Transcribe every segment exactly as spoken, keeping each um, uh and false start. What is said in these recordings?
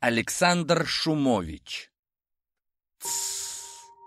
Александр Шумович. Тссс.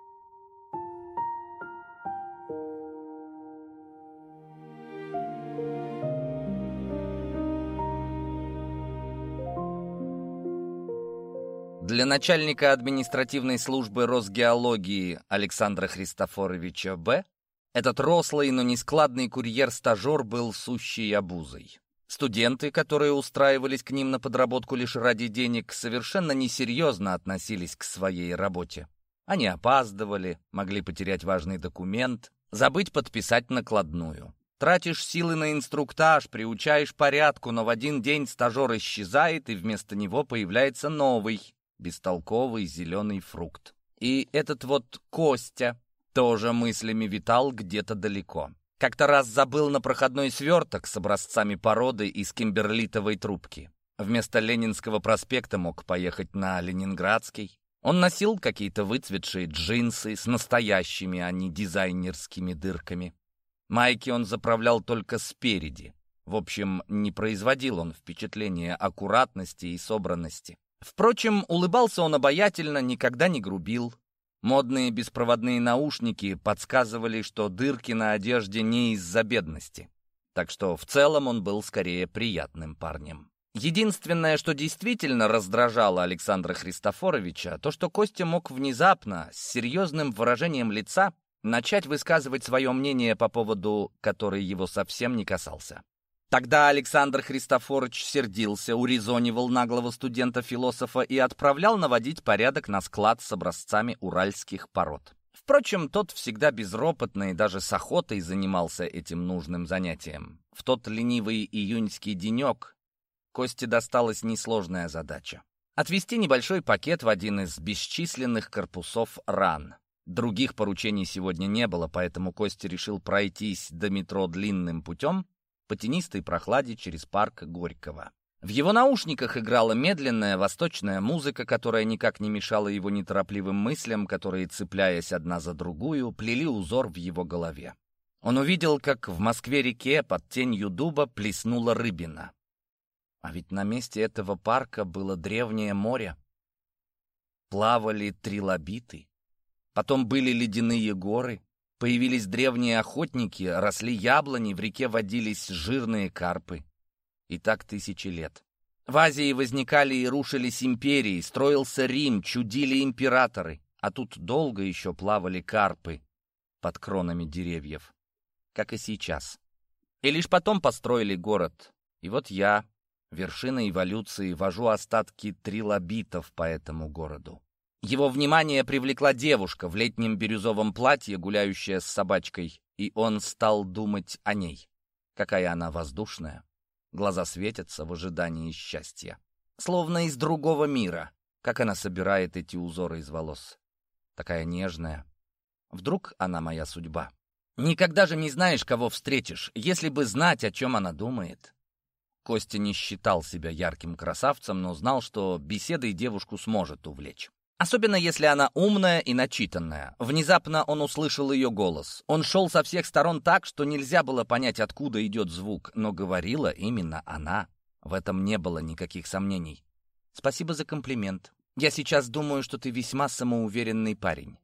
Для начальника административной службы Росгеологии Александра Христофоровича Б. этот рослый, но нескладный курьер-стажер был сущей обузой. Студенты, которые устраивались к ним на подработку лишь ради денег, совершенно несерьезно относились к своей работе. Они опаздывали, могли потерять важный документ, забыть подписать накладную. Тратишь силы на инструктаж, приучаешь порядку, но в один день стажер исчезает, и вместо него появляется новый, бестолковый зеленый фрукт. И этот вот Костя тоже мыслями витал где-то далеко. Как-то раз забыл на проходной сверток с образцами породы из кимберлитовой трубки. Вместо Ленинского проспекта мог поехать на Ленинградский. Он носил какие-то выцветшие джинсы с настоящими, а не дизайнерскими дырками. Майки он заправлял только спереди. В общем, не производил он впечатления аккуратности и собранности. Впрочем, улыбался он обаятельно, никогда не грубил. Модные беспроводные наушники подсказывали, что дырки на одежде не из-за бедности. Так что в целом он был скорее приятным парнем. Единственное, что действительно раздражало Александра Христофоровича, то, что Костя мог внезапно, с серьезным выражением лица, начать высказывать свое мнение по поводу, который его совсем не касался. Тогда Александр Христофорович сердился, урезонивал наглого студента-философа и отправлял наводить порядок на склад с образцами уральских пород. Впрочем, тот всегда безропотно и даже с охотой занимался этим нужным занятием. В тот ленивый июньский денек Косте досталась несложная задача — отвезти небольшой пакет в один из бесчисленных корпусов РАН. Других поручений сегодня не было, поэтому Костя решил пройтись до метро длинным путем по тенистой прохладе через парк Горького. В его наушниках играла медленная восточная музыка, которая никак не мешала его неторопливым мыслям, которые, цепляясь одна за другую, плели узор в его голове. Он увидел, как в Москве-реке под тенью дуба плеснула рыбина. А ведь на месте этого парка было древнее море. Плавали трилобиты. Потом были ледяные горы. Появились древние охотники, росли яблони, в реке водились жирные карпы. И так тысячи лет. В Азии возникали и рушились империи, строился Рим, чудили императоры. А тут долго еще плавали карпы под кронами деревьев, как и сейчас. И лишь потом построили город. И вот я, вершина эволюции, вожу остатки трилобитов по этому городу. Его внимание привлекла девушка в летнем бирюзовом платье, гуляющая с собачкой, и он стал думать о ней. Какая она воздушная. Глаза светятся в ожидании счастья. Словно из другого мира. Как она собирает эти узоры из волос. Такая нежная. Вдруг она моя судьба. Никогда же не знаешь, кого встретишь, если бы знать, о чем она думает. Костя не считал себя ярким красавцем, но знал, что беседой девушку сможет увлечь. Особенно если она умная и начитанная. Внезапно он услышал ее голос. Он шел со всех сторон так, что нельзя было понять, откуда идет звук, но говорила именно она. В этом не было никаких сомнений. «Спасибо за комплимент. Я сейчас думаю, что ты весьма самоуверенный парень».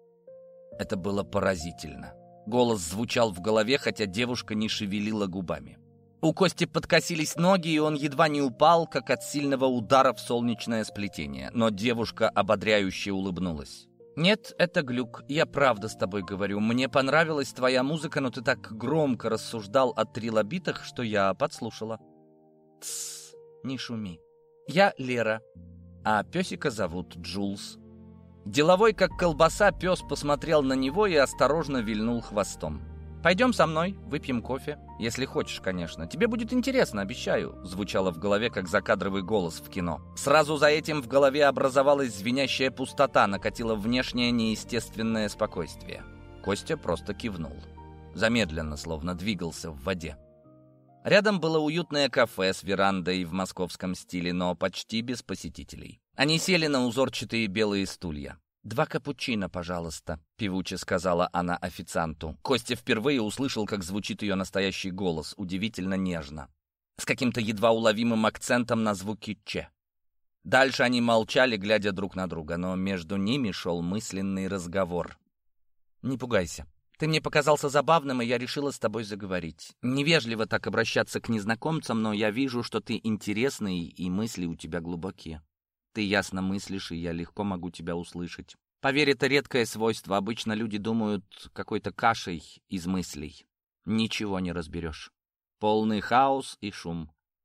Это было поразительно. Голос звучал в голове, хотя девушка не шевелила губами. У Кости подкосились ноги, и он едва не упал, как от сильного удара в солнечное сплетение. Но девушка ободряюще улыбнулась. «Нет, это глюк. Я правда с тобой говорю. Мне понравилась твоя музыка, но ты так громко рассуждал о трилобитах, что я подслушала». «Тссс, не шуми. Я Лера, а песика зовут Джулс». Деловой, как колбаса, пес посмотрел на него и осторожно вильнул хвостом. «Пойдем со мной, выпьем кофе. Если хочешь, конечно. Тебе будет интересно, обещаю», — звучало в голове, как закадровый голос в кино. Сразу за этим в голове образовалась звенящая пустота, накатило внешнее неестественное спокойствие. Костя просто кивнул. Замедленно, словно двигался в воде. Рядом было уютное кафе с верандой в московском стиле, но почти без посетителей. Они сели на узорчатые белые стулья. «Два капучино, пожалуйста», — певуче сказала она официанту. Костя впервые услышал, как звучит ее настоящий голос, удивительно нежно, с каким-то едва уловимым акцентом на звуки «ч». Дальше они молчали, глядя друг на друга, но между ними шел мысленный разговор. «Не пугайся. Ты мне показался забавным, и я решила с тобой заговорить. Невежливо так обращаться к незнакомцам, но я вижу, что ты интересный, и мысли у тебя глубокие. Ты ясно мыслишь, и я легко могу тебя услышать. Поверь, это редкое свойство. Обычно люди думают какой-то кашей из мыслей. Ничего не разберешь. Полный хаос и шум.